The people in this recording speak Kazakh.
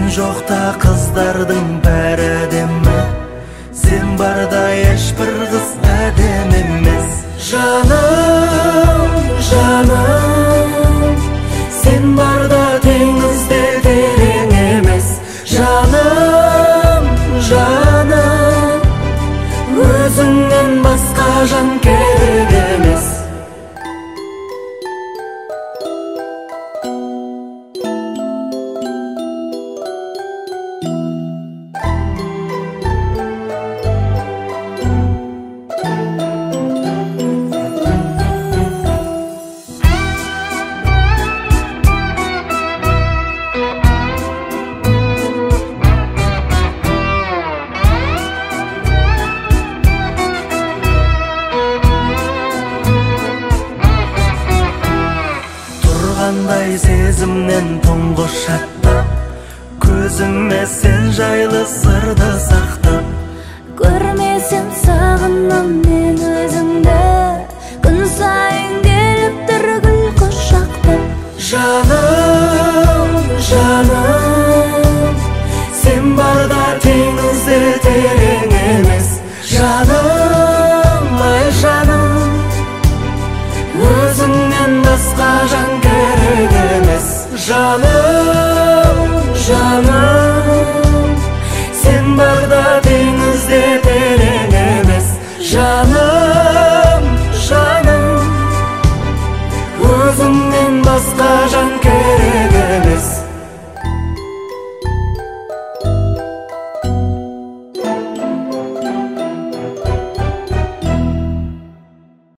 жоқта қыздардың бәрі әдемі, сен барда ешбір қыз әдем емес. Жаным, жаным, сен барда теңіз де терең емес. Жаным, жаным, өзіңнен басқа жан керек емес. Қандай сезімнен тұңғыш аттап, көзіме сен жайлы сырды сақтап. Көрмесем сағынам мен өзіңді, күн сайын келіп тұр гүл құшақтап.